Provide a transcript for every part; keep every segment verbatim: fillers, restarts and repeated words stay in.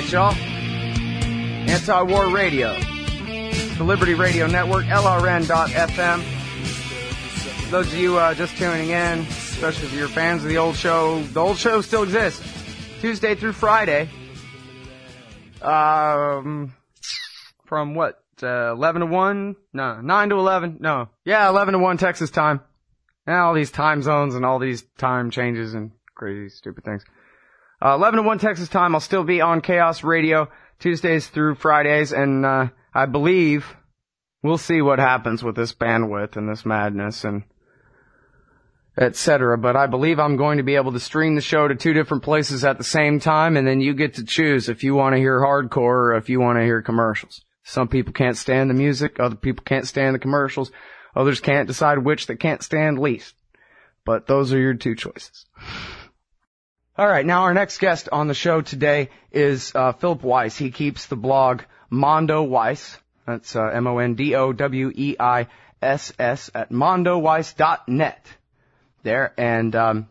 right, y'all. Anti-War Radio. The Liberty Radio Network, L R N dot F M. For those of you uh, just tuning in, especially if you're fans of the old show, the old show still exists. Tuesday through Friday. Um, from what? Uh, eleven to one? No, nine to eleven? No. Yeah, eleven to one Texas time. Now all these time zones and all these time changes and crazy stupid things. Uh, eleven to one Texas time, I'll still be on Chaos Radio Tuesdays through Fridays, and uh, I believe we'll see what happens with this bandwidth and this madness and et cetera. But I believe I'm going to be able to stream the show to two different places at the same time, and then you get to choose if you want to hear hardcore or if you want to hear commercials. Some people can't stand the music, other people can't stand the commercials, others can't decide which they can't stand least. But those are your two choices. All right, now our next guest on the show today is uh, Philip Weiss. He keeps the blog Mondo Weiss. That's uh, M O N D O W E I S S at mondo weiss dot net. There, and um,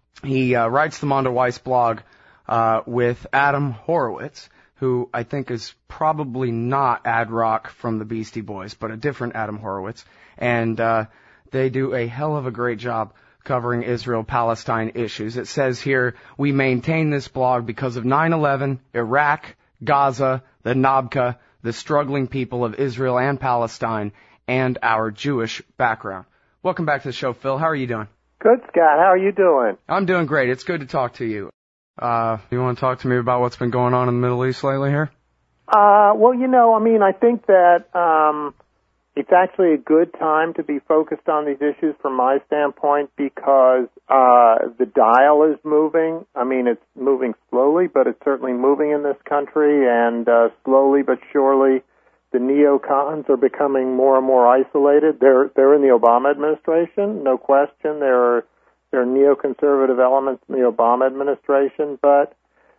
he uh, writes the Mondo Weiss blog uh, with Adam Horowitz, who I think is probably not Ad Rock from the Beastie Boys, but a different Adam Horowitz. And uh, they do a hell of a great job covering Israel-Palestine issues. It says here, we maintain this blog because of nine eleven, Iraq, Gaza, the Nabka, the struggling people of Israel and Palestine, and our Jewish background. Welcome back to the show, Phil. How are you doing? Good, Scott. How are you doing? I'm doing great. It's good to talk to you. Uh, you want to talk to me about what's been going on in the Middle East lately here? Uh, well, you know, I mean, I think that um, it's actually a good time to be focused on these issues from my standpoint because uh, the dial is moving. I mean, it's moving slowly, but it's certainly moving in this country, and uh, slowly but surely the neocons are becoming more and more isolated. They're they're in the Obama administration, no question. There are there are neoconservative elements in the Obama administration, but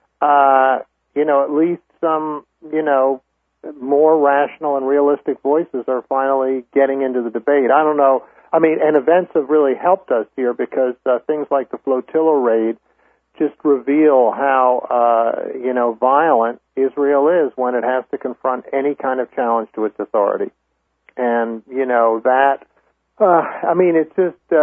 uh, you know, at least some you know more rational and realistic voices are finally getting into the debate. I don't know. I mean, and events have really helped us here because uh, things like the flotilla raid just reveal how, uh, you know, violent Israel is when it has to confront any kind of challenge to its authority. And, you know, that, uh, I mean, it's just, uh,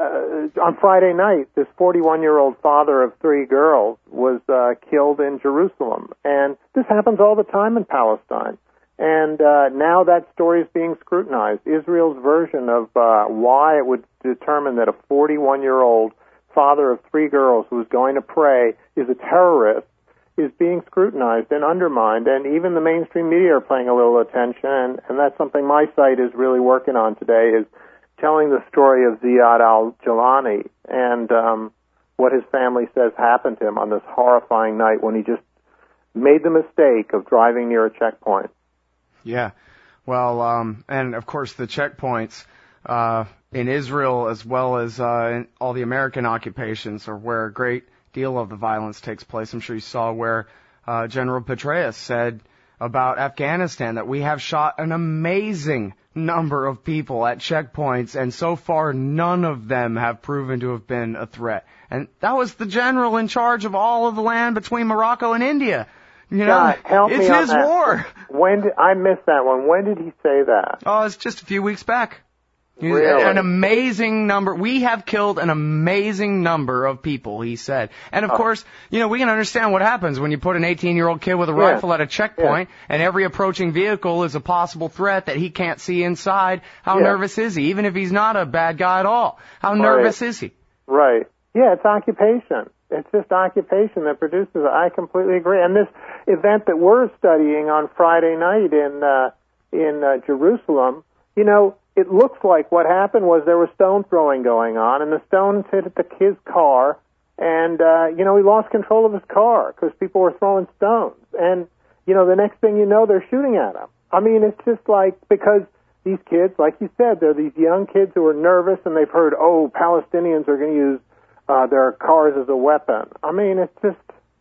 uh, on Friday night, this forty-one-year-old father of three girls was uh, killed in Jerusalem. And this happens all the time in Palestine. And uh, now that story is being scrutinized. Israel's version of uh, why it would determine that a forty-one-year-old father of three girls who is going to pray is a terrorist is being scrutinized and undermined, and even the mainstream media are paying a little attention, and, and that's something my site is really working on today, is telling the story of Ziad al-Jilani and um, what his family says happened to him on this horrifying night when he just made the mistake of driving near a checkpoint. Yeah, well, um, and of course the checkpoints uh, in Israel as well as uh, in all the American occupations are where a great deal of the violence takes place. I'm sure you saw where uh, General Petraeus said about Afghanistan that we have shot an amazing number of people at checkpoints, and so far none of them have proven to have been a threat. And that was the general in charge of all of the land between Morocco and India. You know, God, help it's me on his that. war. When did, I missed that one. When did he say that? Oh, it's just a few weeks back. Really? An amazing number. We have killed an amazing number of people, he said. And of oh. course, you know, we can understand what happens when you put an eighteen-year-old kid with a yeah. rifle at a checkpoint yeah. and every approaching vehicle is a possible threat that he can't see inside. How yeah. nervous is he? Even if he's not a bad guy at all. How right. nervous is he? Right. Yeah, it's occupation. It's just occupation that produces it. I completely agree. And this event that we're studying on Friday night in uh, in uh, Jerusalem, you know, it looks like what happened was there was stone throwing going on, and the stones hit the kid's car, and, uh, you know, he lost control of his car because people were throwing stones. And, you know, the next thing you know, they're shooting at him. I mean, it's just like, because these kids, like you said, they're these young kids who are nervous, and they've heard, oh, Palestinians are going to use uh, their cars as a weapon. I mean, it's just,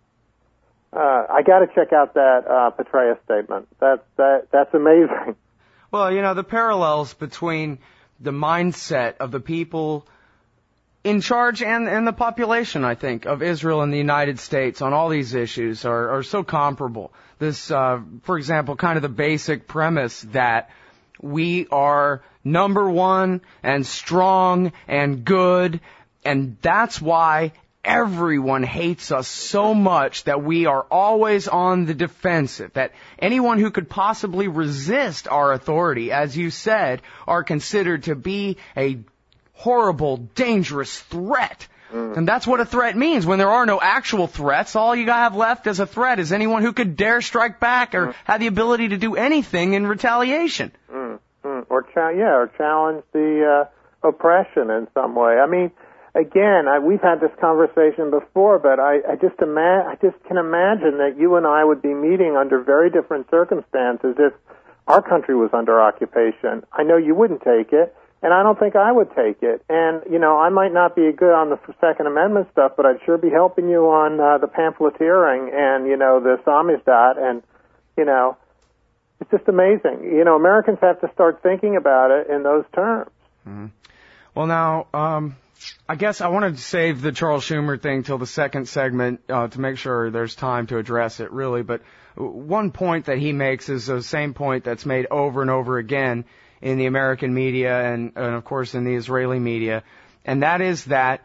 uh, I got to check out that uh, Petraeus statement. That, that, that's amazing. Well, you know, the parallels between the mindset of the people in charge and, and the population, I think, of Israel and the United States on all these issues are, are so comparable. This, uh, for example, kind of the basic premise that we are number one and strong and good, and that's why everyone hates us so much that we are always on the defensive, that anyone who could possibly resist our authority, as you said, are considered to be a horrible, dangerous threat. Mm. And that's what a threat means. When there are no actual threats, all you have left as a threat is anyone who could dare strike back or mm. have the ability to do anything in retaliation. Mm. Mm. Or, cha- yeah, or challenge the uh, oppression in some way. I mean, Again, I, we've had this conversation before, but I, I just ima- I just can imagine that you and I would be meeting under very different circumstances if our country was under occupation. I know you wouldn't take it, and I don't think I would take it. And, you know, I might not be good on the Second Amendment stuff, but I'd sure be helping you on uh, the pamphleteering and, you know, the samizdat, and, you know, it's just amazing. You know, Americans have to start thinking about it in those terms. Mm-hmm. Well, now, um... I guess I wanted to save the Charles Schumer thing till the second segment uh, to make sure there's time to address it, really. But one point that he makes is the same point that's made over and over again in the American media and, and of course, in the Israeli media, and that is that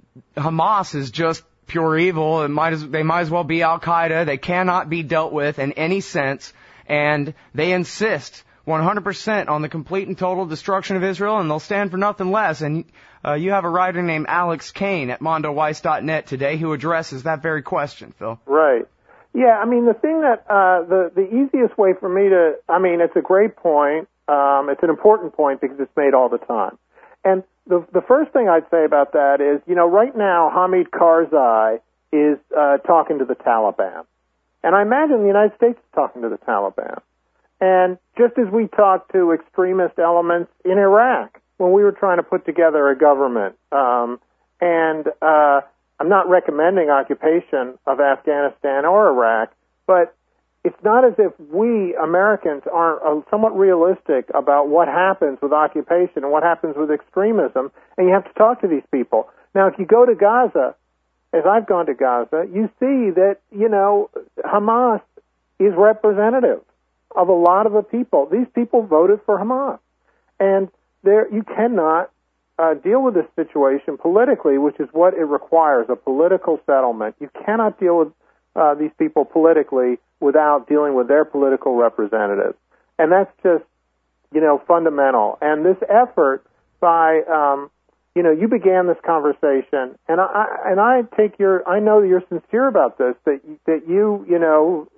Hamas is just pure evil. It might as, they might as well be Al-Qaeda. They cannot be dealt with in any sense, and they insist one hundred percent on the complete and total destruction of Israel, and they'll stand for nothing less. And uh, you have a writer named Alex Kane at Mondo Weiss dot net today who addresses that very question, Phil. Right. Yeah, I mean, the thing that, uh, the, the easiest way for me to, I mean, it's a great point. Um, it's an important point because it's made all the time. And the, the first thing I'd say about that is, you know, right now Hamid Karzai is uh, talking to the Taliban. And I imagine the United States is talking to the Taliban. And just as we talked to extremist elements in Iraq when we were trying to put together a government, um, and uh, I'm not recommending occupation of Afghanistan or Iraq, but it's not as if we Americans aren't uh, somewhat realistic about what happens with occupation and what happens with extremism, and you have to talk to these people. Now, if you go to Gaza, as I've gone to Gaza, you see that, you know, Hamas is representative of a lot of the people. These people voted for Hamas. And there, you cannot uh, deal with this situation politically, which is what it requires, a political settlement. You cannot deal with uh, these people politically without dealing with their political representatives. And that's just, you know, fundamental. And this effort by, um, you know, you began this conversation, and I, and I take your, I know that you're sincere about this, that, that you, you know,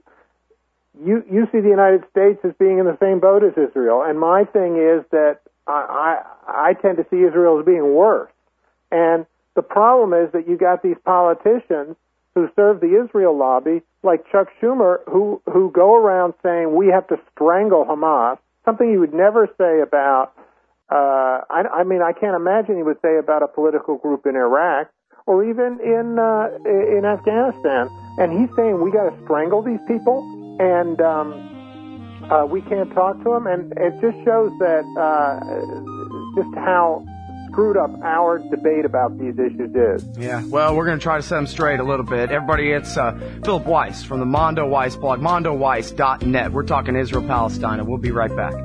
You you see the United States as being in the same boat as Israel, and my thing is that I, I I tend to see Israel as being worse. And the problem is that you got these politicians who serve the Israel lobby, like Chuck Schumer, who who go around saying we have to strangle Hamas, something you would never say about. Uh, I, I mean, I can't imagine he would say about a political group in Iraq or even in uh, in Afghanistan. And he's saying we got to strangle these people. And um, uh, we can't talk to them, and it just shows that uh, just how screwed up our debate about these issues is. Yeah, well, we're going to try to set them straight a little bit. Everybody, it's uh, Philip Weiss from the Mondo Weiss blog, Mondo Weiss dot net. We're talking Israel-Palestine, and we'll be right back.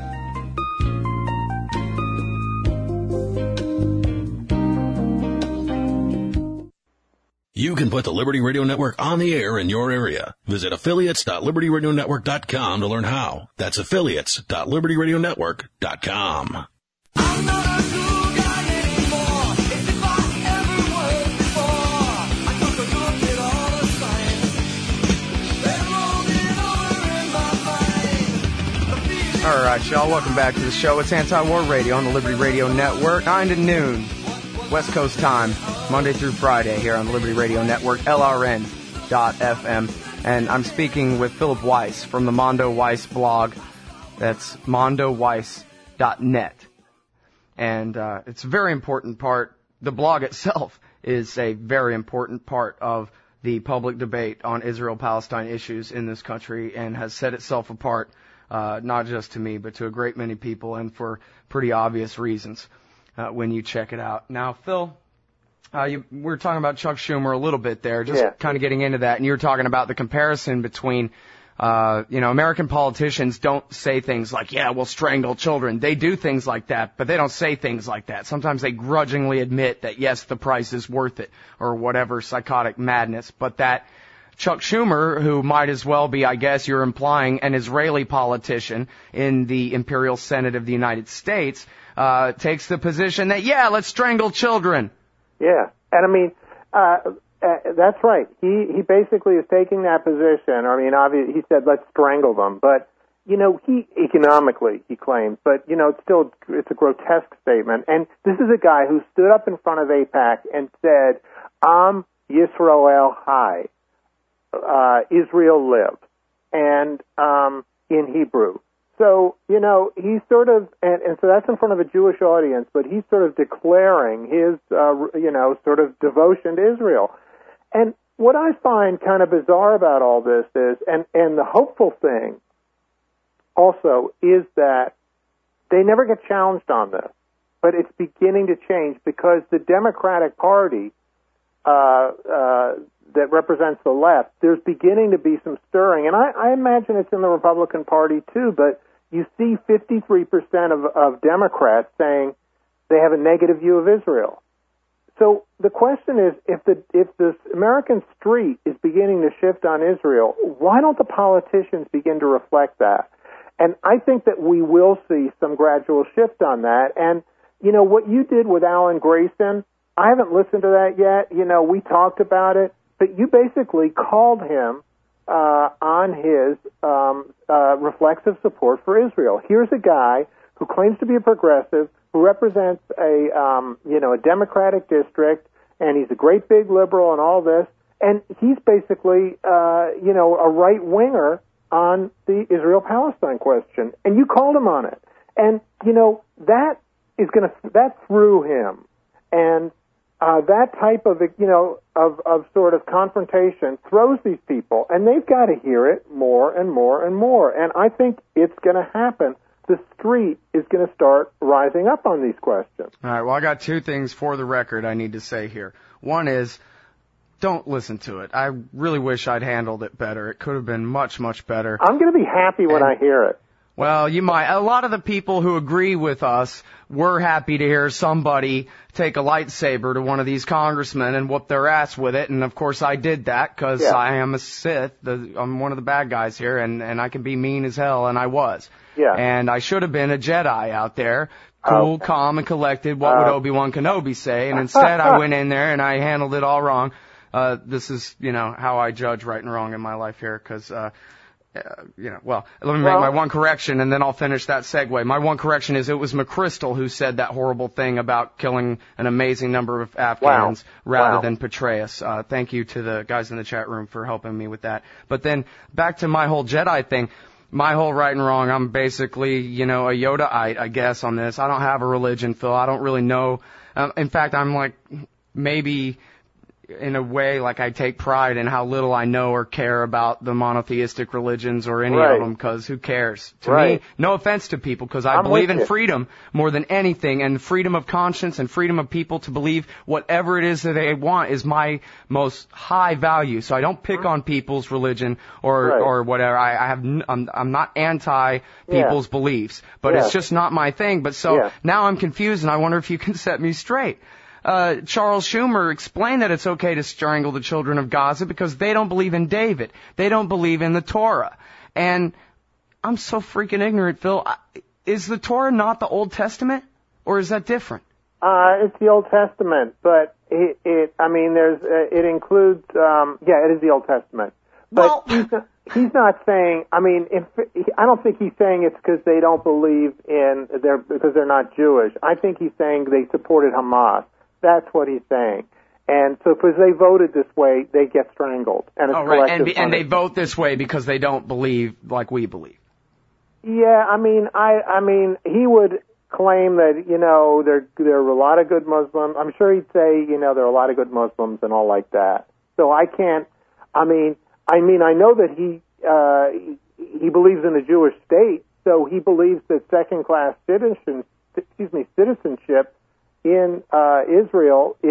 You can put the Liberty Radio Network on the air in your area. Visit affiliates dot liberty radio network dot com to learn how. That's affiliates dot liberty radio network dot com. I'm not a cool guy anymore. It's if I ever was before. I took a look at all the signs. They're rolling over in my mind. All right, y'all. Welcome back to the show. It's Anti-War Radio on the Liberty Radio Network, nine to noon. West Coast time, Monday through Friday here on the Liberty Radio Network, L R N dot F M. And I'm speaking with Philip Weiss from the Mondo Weiss blog. That's Mondo Weiss dot net. And uh, it's a very important part. The blog itself is a very important part of the public debate on Israel-Palestine issues in this country and has set itself apart, uh, not just to me, but to a great many people and for pretty obvious reasons. Uh, when you check it out. Now, Phil, Uh, you, we were talking about Chuck Schumer a little bit there, just yeah. kind of getting into that, and you were talking about the comparison between, uh, you know, American politicians don't say things like, yeah, we'll strangle children. They do things like that, but they don't say things like that. Sometimes they grudgingly admit that, yes, the price is worth it, or whatever psychotic madness, but that Chuck Schumer, who might as well be, I guess you're implying, an Israeli politician in the Imperial Senate of the United States, uh, takes the position that, yeah, let's strangle children. Yeah, and I mean, uh, uh, that's right. He he basically is taking that position. I mean, obviously, he said, let's strangle them. But, you know, he economically, he claims, but, you know, it's still, it's a grotesque statement. And this is a guy who stood up in front of AIPAC and said, Am Yisrael Hai, uh, Israel live, and um, in Hebrew. So, you know, he's sort of, and, and so that's in front of a Jewish audience, but he's sort of declaring his, uh, you know, sort of devotion to Israel. And what I find kind of bizarre about all this is, and, and the hopeful thing also is that they never get challenged on this, but it's beginning to change because the Democratic Party, uh, uh, that represents the left, there's beginning to be some stirring. And I, I imagine it's in the Republican Party too, but you see fifty-three percent of, of Democrats saying they have a negative view of Israel. So the question is, if the if this American street is beginning to shift on Israel, why don't the politicians begin to reflect that? And I think that we will see some gradual shift on that. And, you know, what you did with Alan Grayson, I haven't listened to that yet. You know, we talked about it, but you basically called him Uh, on his um, uh, reflexive support for Israel. Here's a guy who claims to be a progressive, who represents a um, you know a Democratic district, and he's a great big liberal and all this, and he's basically uh, you know a right winger on the Israel-Palestine question, and you called him on it, and you know that is going to that threw him, and. Uh, that type of, you know, of, of sort of confrontation throws these people, and they've got to hear it more and more and more. And I think it's going to happen. The street is going to start rising up on these questions. All right, well, I got two things for the record I need to say here. One is, don't listen to it. I really wish I'd handled it better. It could have been much, much better. I'm going to be happy when and, I hear it. Well, you might. A lot of the people who agree with us were happy to hear somebody take a lightsaber to one of these congressmen and whoop their ass with it. And, of course, I did that because yeah. I am a Sith. The, I'm one of the bad guys here, and, and I can be mean as hell, and I was. Yeah. And I should have been a Jedi out there, cool, okay. calm, and collected. What uh, would Obi-Wan Kenobi say? And instead, I went in there, and I handled it all wrong. Uh, this is, you know, how I judge right and wrong in my life here, because... Uh, Uh, you know, well, let me make well, my one correction, and then I'll finish that segue. My one correction is it was McChrystal who said that horrible thing about killing an amazing number of Afghans wow. rather wow. than Petraeus. Uh, thank you to the guys in the chat room for helping me with that. But then back to my whole Jedi thing. My whole right and wrong, I'm basically, you know, a Yodaite, I guess, on this. I don't have a religion, Phil. I don't really know. Um, in fact, I'm like maybe... in a way, like I take pride in how little I know or care about the monotheistic religions or any right. of them, because who cares? To right. me, no offense to people, because I I'm believe in you. freedom more than anything, and freedom of conscience and freedom of people to believe whatever it is that they want is my most high value. So I don't pick on people's religion or right. or whatever. I, I have n- I'm, I'm not anti people's yeah. beliefs, but yeah. it's just not my thing. But so yeah. now I'm confused, and I wonder if you can set me straight. Uh, Charles Schumer explained that it's okay to strangle the children of Gaza because they don't believe in David. They don't believe in the Torah. And I'm so freaking ignorant, Phil. Is the Torah not the Old Testament, or is that different? Uh, it's the Old Testament, but it, it I mean, there's, uh, it includes, um, yeah, it is the Old Testament. But well, he's, not, he's not saying, I mean, if, I don't think he's saying it's because they don't believe in, they're, because they're not Jewish. I think he's saying they supported Hamas. That's what he's saying. And so because they voted this way, they get strangled. And it's oh, right. And, be, and they vote this way because they don't believe like we believe. Yeah, I mean, I, I mean, he would claim that, you know, there, there are a lot of good Muslims. I'm sure he'd say, you know, there are a lot of good Muslims and all like that. So I can't, I mean, I mean, I know that he, uh, he, he believes in the Jewish state, so he believes that second-class citizen, excuse me, citizenship in uh, Israel is a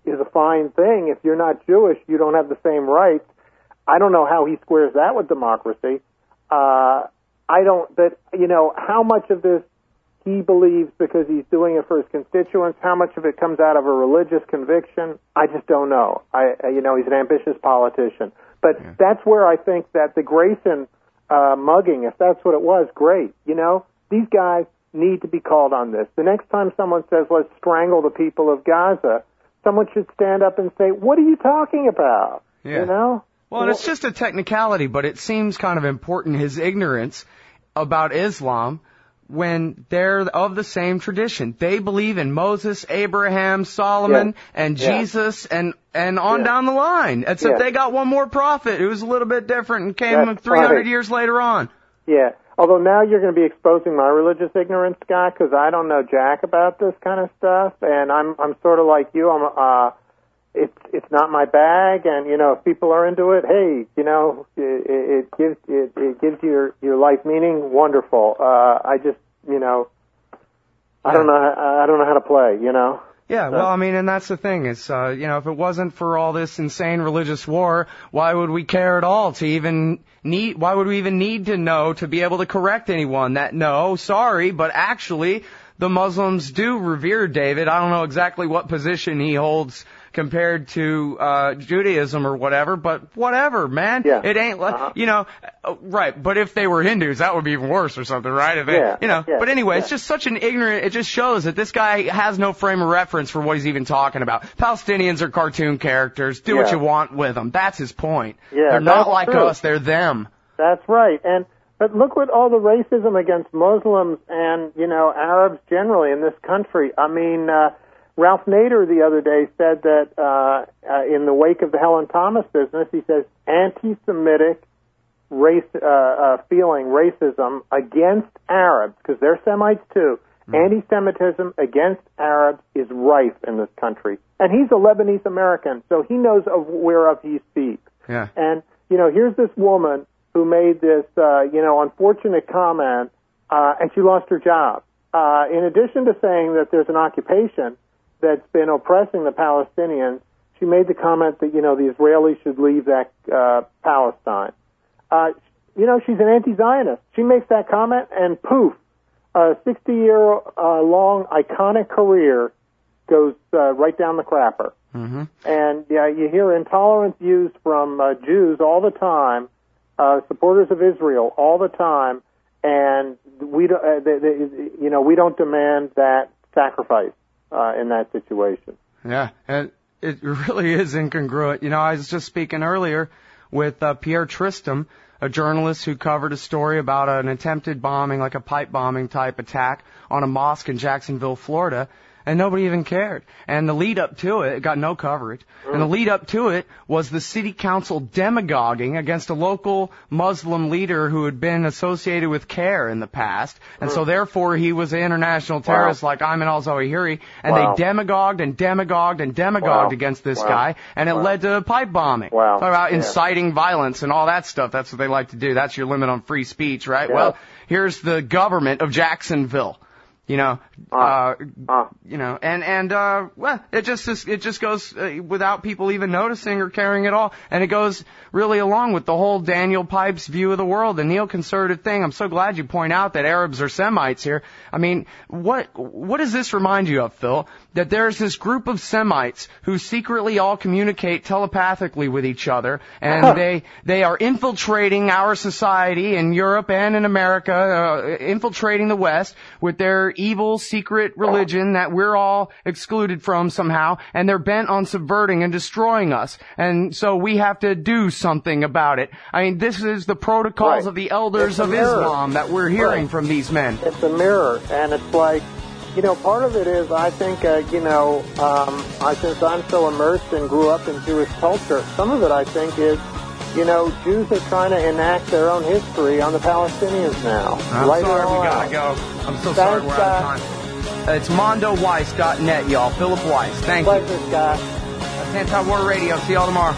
is a fine thing. If you're not Jewish, you don't have the same rights. I don't know how he squares that with democracy. Uh, I don't, but, you know, how much of this he believes because he's doing it for his constituents, how much of it comes out of a religious conviction, I just don't know. I, you know, he's an ambitious politician. But yeah. that's where I think that the Grayson uh, mugging, if that's what it was, great. You know, these guys need to be called on this. The next time someone says, let's strangle the people of Gaza, someone should stand up and say, what are you talking about? Yeah. You know? Well, and it's just a technicality, but it seems kind of important, his ignorance about Islam, when they're of the same tradition. They believe in Moses, Abraham, Solomon, yeah. and yeah. Jesus, and, and on yeah. down the line. Except yeah. they got one more prophet who was a little bit different and came That's three hundred funny. years later on. Yeah. Although now you're going to be exposing my religious ignorance, Scott, because I don't know jack about this kind of stuff, and I'm I'm sort of like you. I'm uh, it's it's not my bag, and you know if people are into it, hey, you know it, it gives it, it gives your your life meaning. Wonderful. Uh, I just you know I yeah. don't know I don't know how to play. You know. Yeah, well, I mean, and that's the thing is, uh, you know, if it wasn't for all this insane religious war, why would we care at all to even need, why would we even need to know to be able to correct anyone that, no, sorry, but actually, the Muslims do revere David. I don't know exactly what position he holds compared to uh Judaism or whatever, but whatever, man. Yeah. It ain't like, uh-huh. you know, uh, right, but if they were Hindus, that would be even worse or something, right? If they, yeah. You know, yeah. but anyway, yeah. it's just such an ignorant, it just shows that this guy has no frame of reference for what he's even talking about. Palestinians are cartoon characters. Do yeah. what you want with them. That's his point. Yeah, they're not like true. us, they're them. That's right. And But look what all the racism against Muslims and, you know, Arabs generally in this country. I mean, uh, Ralph Nader the other day said that uh, uh, in the wake of the Helen Thomas business, he says anti-Semitic race uh, uh, feeling, racism against Arabs, because they're Semites too. Mm. Anti-Semitism against Arabs is rife in this country. And he's a Lebanese American, so he knows of whereof he speaks. Yeah. And, you know, here's this woman who made this, uh, you know, unfortunate comment, uh, and she lost her job. Uh, in addition to saying that there's an occupation that's been oppressing the Palestinians, she made the comment that, you know, the Israelis should leave that uh, Palestine. Uh, you know, she's an anti-Zionist. She makes that comment, and poof, a sixty-year-long uh, iconic career goes uh, right down the crapper. Mm-hmm. And yeah, you hear intolerant views from uh, Jews all the time, uh, supporters of Israel all the time, and we don't, uh, they, they, you know, we don't demand that sacrifice uh, in that situation. Yeah, and it really is incongruent. You know, I was just speaking earlier with uh, Pierre Tristram, a journalist who covered a story about an attempted bombing, like a pipe bombing type attack on a mosque in Jacksonville, Florida. And nobody even cared. And the lead up to it, it got no coverage. Mm. And the lead up to it was the city council demagoguing against a local Muslim leader who had been associated with CARE in the past. And mm. so therefore he was an international terrorist wow. like Ayman al-Zawahiri. And wow. they demagogued and demagogued and demagogued wow. against this wow. guy. And it wow. led to a pipe bombing. Wow. Talk about yeah. inciting violence and all that stuff. That's what they like to do. That's your limit on free speech, right? Yeah. Well, here's the government of Jacksonville. You know, uh, uh, you know, and, and, uh, well, it just, it just goes uh, without people even noticing or caring at all. And it goes really along with the whole Daniel Pipes view of the world, the neoconservative thing. I'm so glad you point out that Arabs are Semites here. I mean, what, what does this remind you of, Phil? That there's this group of Semites who secretly all communicate telepathically with each other, and huh. they, they are infiltrating our society in Europe and in America, uh, infiltrating the West with their evil secret religion that we're all excluded from somehow, and they're bent on subverting and destroying us. And so we have to do something about it. I mean, this is the protocols right. of the elders of Islam that we're hearing right. from these men. It's a mirror, and it's like, you know, part of it is, I think, uh, you know, um, I, since I'm so immersed and grew up in Jewish culture, some of it, I think, is, you know, Jews are trying to enact their own history on the Palestinians now. I'm right sorry, we out. gotta go. I'm so Thanks, sorry we're uh, out of time. Uh, it's Mondo Weiss dot net, y'all. Philip Weiss. Thank Pleasure, you. Scott. That's Anti-War Radio. See y'all tomorrow.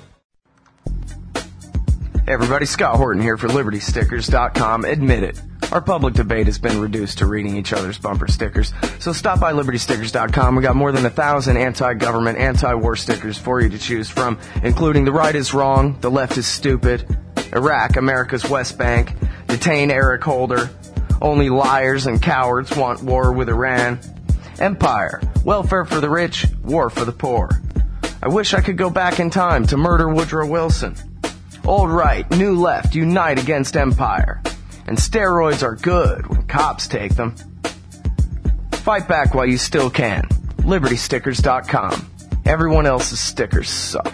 Hey everybody, Scott Horton here for Liberty Stickers dot com. Admit it. Our public debate has been reduced to reading each other's bumper stickers. So stop by Liberty Stickers dot com. We got more than a thousand anti-government, anti-war stickers for you to choose from, including the right is wrong, the left is stupid, Iraq, America's West Bank, detain Eric Holder, only liars and cowards want war with Iran, Empire, welfare for the rich, war for the poor. I wish I could go back in time to murder Woodrow Wilson. Old right, new left, unite against empire. And steroids are good when cops take them. Fight back while you still can. Liberty Stickers dot com. Everyone else's stickers suck.